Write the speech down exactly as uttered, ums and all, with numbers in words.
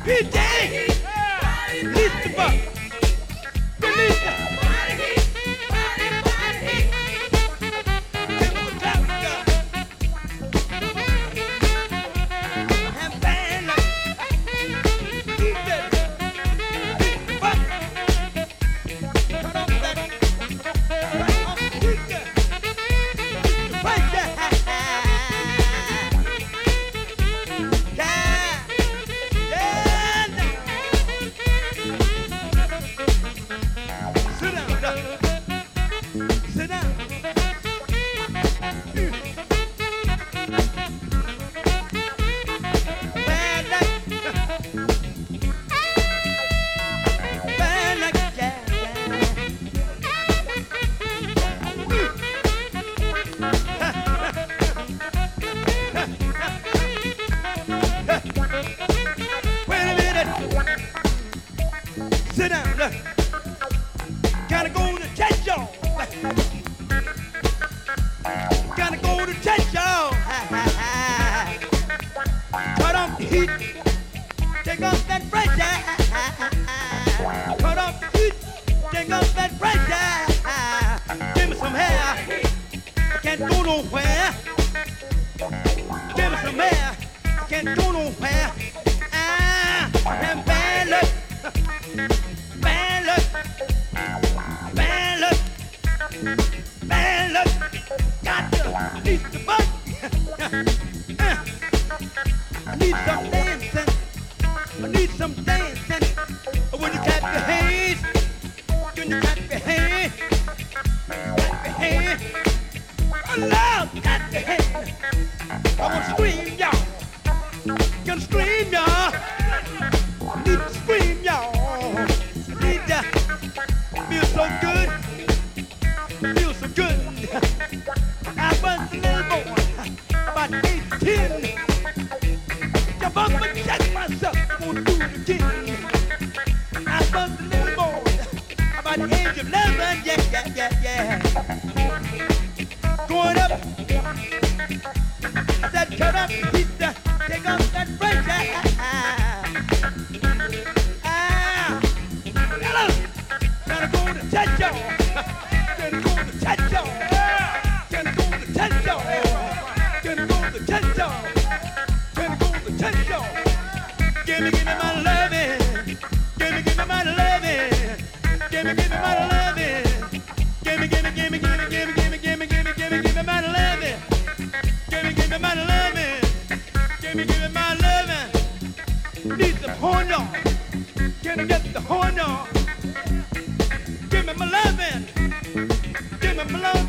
P J, release the buck. Release the sit down, look. Gotta go to church, y'all. Gotta go to church, y'all. Cut off the heat. Take off that fresh air. Cut off the heat. Take off that fresh air. Give me some hair. I can't go nowhere. Give me some hair. I can't go nowhere. Ah, and bad luck. Bad luck, bad luck, bad luck. Got to release the bug. I need some dancing. I need some dancing. When you clap your hands, when you clap your hands, clap your hands. I love clap your hands. I want to scream, y'all. Can scream, y'all. I need to scream, y'all. Feel so good, feel so good. I was a little boy, about eighteen. Jump up and check myself, won't do it again. I was a little boy, about the age of eleven, yeah, yeah, yeah, yeah. Going up, I said cut up, pizza, take off that fresh air. Touch y'all, gonna go to touch y'all, gonna go to touch y'all, gonna go to touch y'all, gonna go to touch y'all. Give me, give me my loving, give me, give me my loving, give me, give me my loving, give me, give me, give me, give me, give me, give me, give me, give me, give me, give me my loving, give me, give me my loving, give me, give me my loving. Need some horn y'all, can I get the horn y'all? Give me my lovin', give me my lovin'.